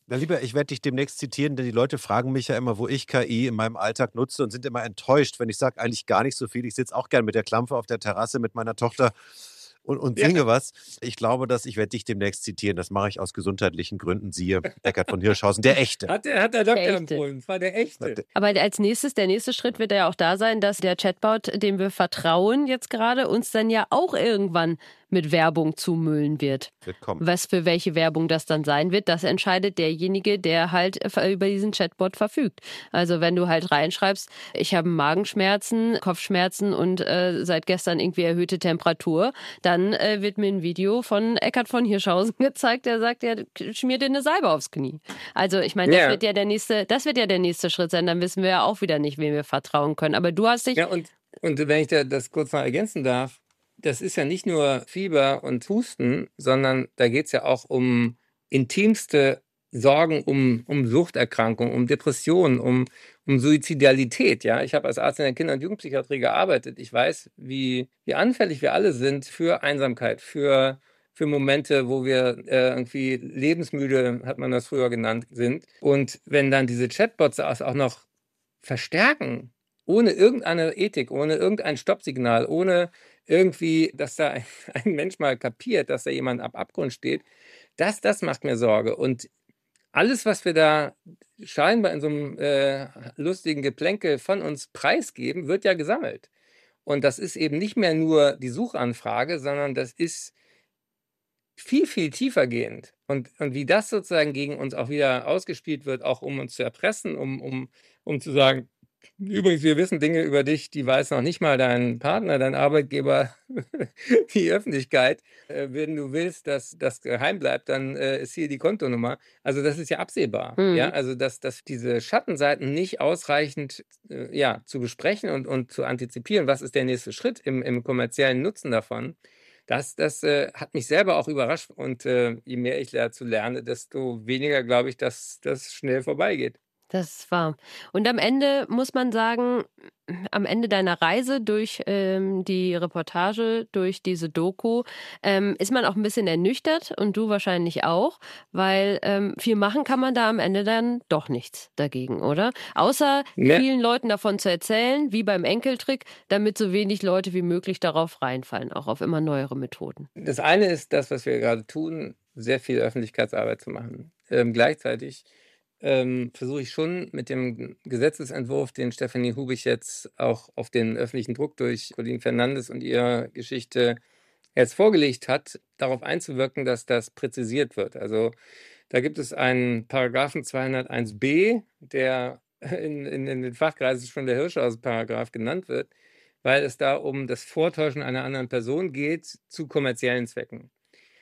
Na lieber, ich werde dich demnächst zitieren, denn die Leute fragen mich ja immer, wo ich K I in meinem Alltag nutze und sind immer enttäuscht, wenn ich sage, eigentlich gar nicht so viel. Ich sitze auch gern mit der Klampe auf der Terrasse mit meiner Tochter und, und Ja. singe was. Ich glaube, dass ich werde dich demnächst zitieren. Das mache ich aus gesundheitlichen Gründen. Siehe Eckart von Hirschhausen, der Echte. Hat der, hat der Doktor Der Echte. empfohlen. Das war der Echte. Aber als nächstes, der nächste Schritt wird ja auch da sein, dass der Chatbot, dem wir vertrauen jetzt gerade, uns dann ja auch irgendwann mit Werbung zumüllen wird. Wird kommen. Was für welche Werbung das dann sein wird, das entscheidet derjenige, der halt über diesen Chatbot verfügt. Also wenn du halt reinschreibst, ich habe Magenschmerzen, Kopfschmerzen und äh, seit gestern irgendwie erhöhte Temperatur, dann äh, wird mir ein Video von Eckart von Hirschhausen gezeigt, der sagt, ja, schmier dir eine Salbe aufs Knie. Also ich meine, das Ja. wird ja der nächste, das wird ja der nächste Schritt sein. Dann wissen wir ja auch wieder nicht, wem wir vertrauen können. Aber du hast dich Ja, und, und wenn ich da das kurz noch ergänzen darf, das ist ja nicht nur Fieber und Husten, sondern da geht es ja auch um intimste Sorgen um, um Suchterkrankungen, um Depressionen, um, um Suizidalität. Ja? Ich habe als Arzt in der Kinder- und Jugendpsychiatrie gearbeitet. Ich weiß, wie, wie anfällig wir alle sind für Einsamkeit, für, für Momente, wo wir äh, irgendwie lebensmüde, hat man das früher genannt, sind. Und wenn dann diese Chatbots das auch noch verstärken, ohne irgendeine Ethik, ohne irgendein Stoppsignal, ohne irgendwie, dass da ein, ein Mensch mal kapiert, dass da jemand ab Abgrund steht, das, das macht mir Sorge. Und alles, was wir da scheinbar in so einem äh, lustigen Geplänkel von uns preisgeben, wird ja gesammelt. Und das ist eben nicht mehr nur die Suchanfrage, sondern das ist viel, viel tiefer gehend. Und, und wie das sozusagen gegen uns auch wieder ausgespielt wird, auch um uns zu erpressen, um, um, um zu sagen, übrigens, wir wissen Dinge über dich, die weiß noch nicht mal dein Partner, dein Arbeitgeber, die Öffentlichkeit. Äh, wenn du willst, dass das geheim bleibt, dann äh, ist hier die Kontonummer. Also das ist ja absehbar. Mhm. Ja? Also dass, dass diese Schattenseiten nicht ausreichend äh, ja, zu besprechen und, und zu antizipieren, was ist der nächste Schritt im, im kommerziellen Nutzen davon, das, das äh, hat mich selber auch überrascht. Und äh, je mehr ich dazu lerne, desto weniger glaube ich, dass das schnell vorbeigeht. Das ist wahr. Und am Ende muss man sagen, am Ende deiner Reise durch ähm, die Reportage, durch diese Doku, ähm, ist man auch ein bisschen ernüchtert und du wahrscheinlich auch, weil ähm, viel machen kann man da am Ende dann doch nichts dagegen, oder? Außer Ne. vielen Leuten davon zu erzählen, wie beim Enkeltrick, damit so wenig Leute wie möglich darauf reinfallen, auch auf immer neuere Methoden. Das eine ist das, was wir gerade tun, sehr viel Öffentlichkeitsarbeit zu machen. Ähm, gleichzeitig ähm, versuche ich schon mit dem Gesetzesentwurf, den Stefanie Hubich jetzt auch auf den öffentlichen Druck durch Colin Fernandes und ihre Geschichte jetzt vorgelegt hat, darauf einzuwirken, dass das präzisiert wird. Also da gibt es einen Paragraphen zweihunderteins b, der in, in, in den Fachkreisen schon der Hirschhausen-Paragraph genannt wird, weil es da um das Vortäuschen einer anderen Person geht zu kommerziellen Zwecken.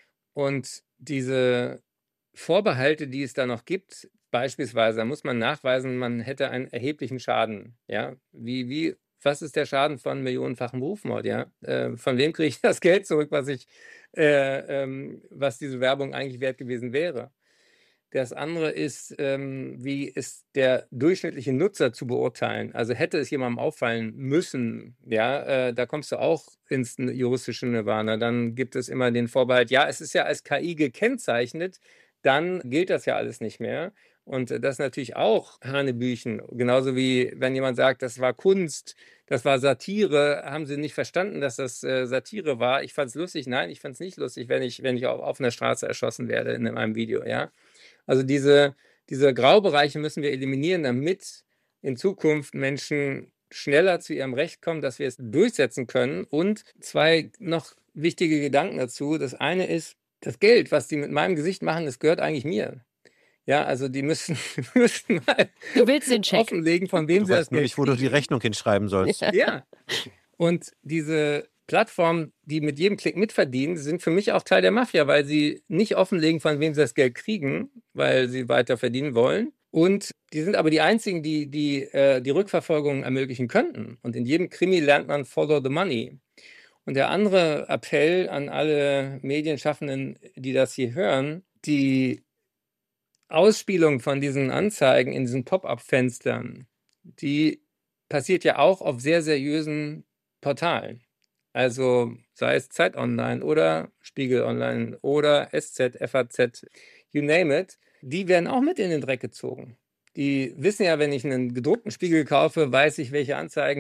Und diese Vorbehalte, die es da noch gibt, beispielsweise, da muss man nachweisen, man hätte einen erheblichen Schaden. Ja? Wie, wie, was ist der Schaden von millionenfachem Rufmord? Ja? Äh, von wem kriege ich das Geld zurück, was, ich, äh, ähm, was diese Werbung eigentlich wert gewesen wäre? Das andere ist, ähm, wie ist der durchschnittliche Nutzer zu beurteilen? Also hätte es jemandem auffallen müssen, ja, äh, da kommst du auch ins juristische Nirvana. Dann gibt es immer den Vorbehalt, ja, es ist ja als K I gekennzeichnet, dann gilt das ja alles nicht mehr. Und das ist natürlich auch Hanebüchen. Genauso wie wenn jemand sagt, das war Kunst, das war Satire, haben sie nicht verstanden, dass das äh, Satire war. Ich fand es lustig. Nein, ich fand es nicht lustig, wenn ich, wenn ich auf, auf einer Straße erschossen werde in einem Video, ja. Also diese, diese Graubereiche müssen wir eliminieren, damit in Zukunft Menschen schneller zu ihrem Recht kommen, dass wir es durchsetzen können. Und zwei noch wichtige Gedanken dazu. Das eine ist, das Geld, was die mit meinem Gesicht machen, das gehört eigentlich mir. Ja, also die müssen, müssen mal Du willst den Check. offenlegen, von wem Du sie das weißt nur Geld nicht, wo du die kriegen. Rechnung hinschreiben sollst. Ja. Und diese Plattformen, die mit jedem Klick mitverdienen, sind für mich auch Teil der Mafia, weil sie nicht offenlegen, von wem sie das Geld kriegen, weil sie weiter verdienen wollen. Und die sind aber die einzigen, die die, äh, die Rückverfolgung ermöglichen könnten. Und in jedem Krimi lernt man Follow the Money. Und der andere Appell an alle Medienschaffenden, die das hier hören, die Ausspielung von diesen Anzeigen in diesen Pop-up-Fenstern, die passiert ja auch auf sehr seriösen Portalen. Also sei es Zeit Online oder Spiegel Online oder S Z, F A Z, you name it. die werden auch mit in den Dreck gezogen. Die wissen ja, wenn ich einen gedruckten Spiegel kaufe, weiß ich, welche Anzeigen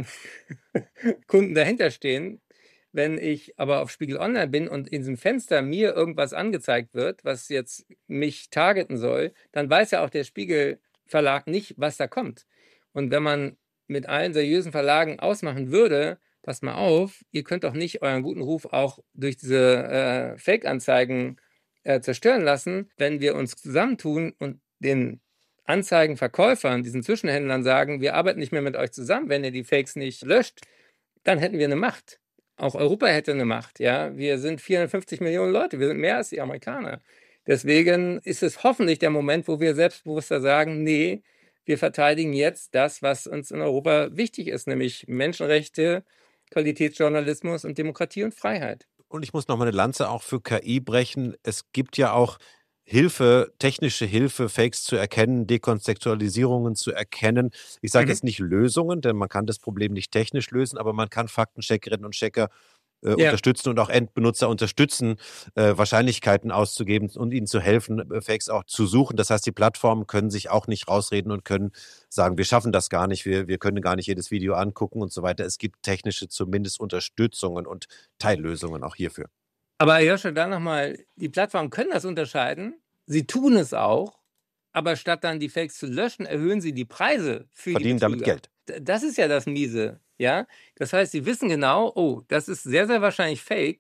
Kunden dahinter stehen. Wenn ich aber auf Spiegel Online bin und in diesem Fenster mir irgendwas angezeigt wird, was jetzt mich targeten soll, dann weiß ja auch der Spiegel-Verlag nicht, was da kommt. Und wenn man mit allen seriösen Verlagen ausmachen würde, passt mal auf, ihr könnt doch nicht euren guten Ruf auch durch diese äh, Fake-Anzeigen äh, zerstören lassen, wenn wir uns zusammentun und den Anzeigenverkäufern, diesen Zwischenhändlern sagen, wir arbeiten nicht mehr mit euch zusammen, wenn ihr die Fakes nicht löscht, dann hätten wir eine Macht. Auch Europa hätte eine Macht, ja. Wir sind vierhundertfünfzig Millionen Leute, wir sind mehr als die Amerikaner. Deswegen ist es hoffentlich der Moment, wo wir selbstbewusster sagen, nee, wir verteidigen jetzt das, was uns in Europa wichtig ist, nämlich Menschenrechte, Qualitätsjournalismus und Demokratie und Freiheit. Und ich muss noch mal eine Lanze auch für K I brechen. Es gibt ja auch Hilfe, technische Hilfe, Fakes zu erkennen, Dekontextualisierungen zu erkennen. Ich sage mhm. jetzt nicht Lösungen, denn man kann das Problem nicht technisch lösen, aber man kann Faktencheckerinnen und Checker äh, ja. unterstützen und auch Endbenutzer unterstützen, äh, Wahrscheinlichkeiten auszugeben und ihnen zu helfen, äh, Fakes auch zu suchen. Das heißt, die Plattformen können sich auch nicht rausreden und können sagen, wir schaffen das gar nicht, wir, wir können gar nicht jedes Video angucken und so weiter. Es gibt technische zumindest Unterstützungen und Teillösungen auch hierfür. Aber Joshua, da nochmal, die Plattformen können das unterscheiden, sie tun es auch, aber statt dann die Fakes zu löschen, erhöhen sie die Preise für Verdienen die Betrüger. damit Geld. Das ist ja das Miese, ja. Das heißt, sie wissen genau, oh, das ist sehr, sehr wahrscheinlich Fake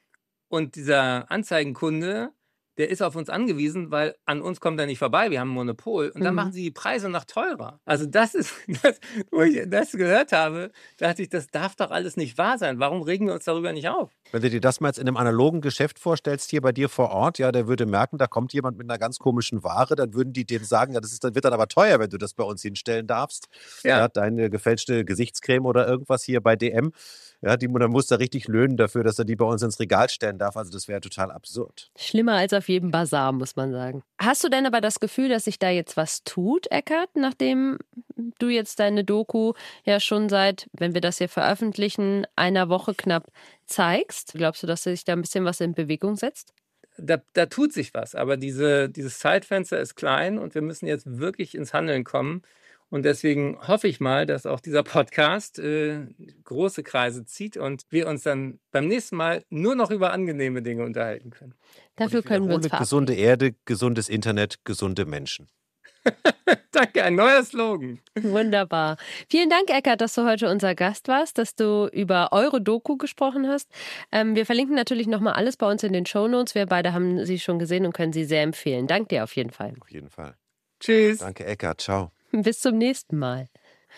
und dieser Anzeigenkunde, der ist auf uns angewiesen, weil an uns kommt er nicht vorbei, wir haben ein Monopol und dann mhm. machen sie die Preise noch teurer. Also das ist, das, wo ich das gehört habe, dachte ich, das darf doch alles nicht wahr sein. Warum regen wir uns darüber nicht auf? Wenn du dir das mal jetzt in einem analogen Geschäft vorstellst, hier bei dir vor Ort, ja, der würde merken, da kommt jemand mit einer ganz komischen Ware, dann würden die dem sagen, ja, das ist, dann wird dann aber teuer, wenn du das bei uns hinstellen darfst. Ja. Ja, deine gefälschte Gesichtscreme oder irgendwas hier bei D M, ja, die man muss da richtig löhnen dafür, dass er die bei uns ins Regal stellen darf. Also das wäre total absurd. Schlimmer als auf jedem Bazar, muss man sagen. Hast du denn aber das Gefühl, dass sich da jetzt was tut, Eckart, nachdem du jetzt deine Doku ja schon seit, wenn wir das hier veröffentlichen, einer Woche knapp zeigst? Glaubst du, dass sich da ein bisschen was in Bewegung setzt? Da, da tut sich was, aber diese, dieses Zeitfenster ist klein und wir müssen jetzt wirklich ins Handeln kommen. Und deswegen hoffe ich mal, dass auch dieser Podcast äh, große Kreise zieht und wir uns dann beim nächsten Mal nur noch über angenehme Dinge unterhalten können. Dafür können wir uns verabreden. Gesunde Erde, gesundes Internet, gesunde Menschen. Danke, ein neuer Slogan. Wunderbar. Vielen Dank, Eckart, dass du heute unser Gast warst, dass du über eure Doku gesprochen hast. Ähm, wir verlinken natürlich nochmal alles bei uns in den Shownotes. Wir beide haben sie schon gesehen und können sie sehr empfehlen. Dank dir auf jeden Fall. Auf jeden Fall. Tschüss. Danke, Eckart. Ciao. Bis zum nächsten Mal.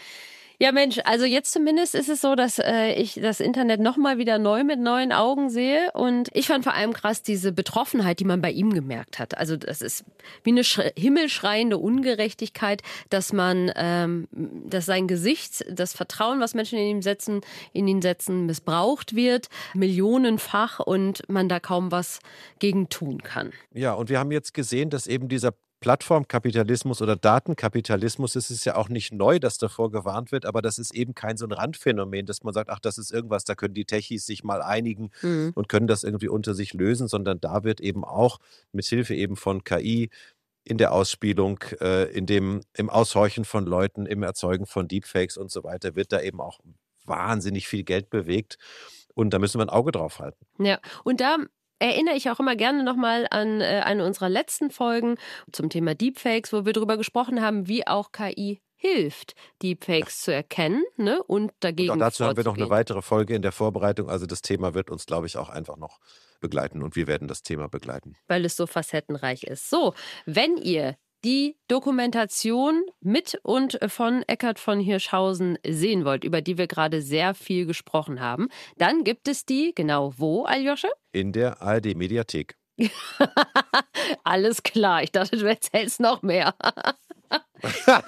Ja Mensch, also jetzt zumindest ist es so, dass äh, ich das Internet nochmal wieder neu mit neuen Augen sehe und ich fand vor allem krass diese Betroffenheit, die man bei ihm gemerkt hat. Also das ist wie eine sch- himmelschreiende Ungerechtigkeit, dass man, ähm, dass sein Gesicht, das Vertrauen, was Menschen in ihn setzen, in ihn setzen, missbraucht wird, millionenfach und man da kaum was gegen tun kann. Ja, und wir haben jetzt gesehen, dass eben dieser Plattformkapitalismus oder Datenkapitalismus, es ist ja auch nicht neu, dass davor gewarnt wird, aber das ist eben kein so ein Randphänomen, dass man sagt, ach, das ist irgendwas, da können die Techies sich mal einigen mhm. und können das irgendwie unter sich lösen, sondern da wird eben auch mit Hilfe eben von K I in der Ausspielung, äh, in dem, im Aushorchen von Leuten, im Erzeugen von Deepfakes und so weiter, wird da eben auch wahnsinnig viel Geld bewegt und da müssen wir ein Auge drauf halten. Ja, und da erinnere ich auch immer gerne nochmal an äh, eine unserer letzten Folgen zum Thema Deepfakes, wo wir darüber gesprochen haben, wie auch K I hilft, Deepfakes ja. zu erkennen, ne, und dagegen und auch dazu vorzugehen. haben wir noch eine weitere Folge in der Vorbereitung. Also das Thema wird uns, glaube ich, auch einfach noch begleiten und wir werden das Thema begleiten. Weil es so facettenreich ist. So, wenn ihr die Dokumentation mit und von Eckart von Hirschhausen sehen wollt, über die wir gerade sehr viel gesprochen haben, dann gibt es die, genau wo, Aljoscha? In der A R D-Mediathek. Alles klar, ich dachte, du erzählst noch mehr.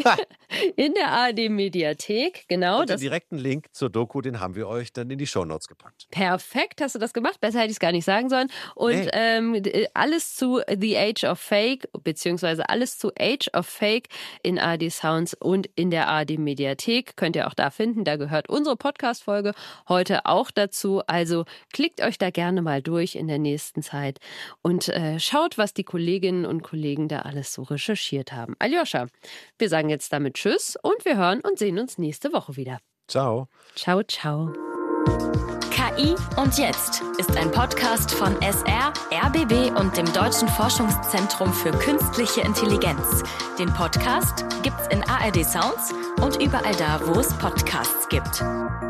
In der A R D-Mediathek, genau. Und den direkten Link zur Doku, den haben wir euch dann in die Shownotes gepackt. Perfekt, hast du das gemacht? Besser hätte ich es gar nicht sagen sollen. Und Nee. ähm, alles zu The Age of Fake, beziehungsweise alles zu Age of Fake in A R D Sounds und in der A R D-Mediathek könnt ihr auch da finden. Da gehört unsere Podcast-Folge heute auch dazu. Also klickt euch da gerne mal durch in der nächsten Zeit und äh, schaut, was die Kolleginnen und Kollegen da alles so recherchiert haben. Aljoscha, wir sagen jetzt damit Tschüss und wir hören und sehen uns nächste Woche wieder. Ciao. Ciao, ciao. K I und jetzt ist ein Podcast von S R, R B B und dem Deutschen Forschungszentrum für Künstliche Intelligenz. Den Podcast gibt's in A R D Sounds und überall da, wo es Podcasts gibt.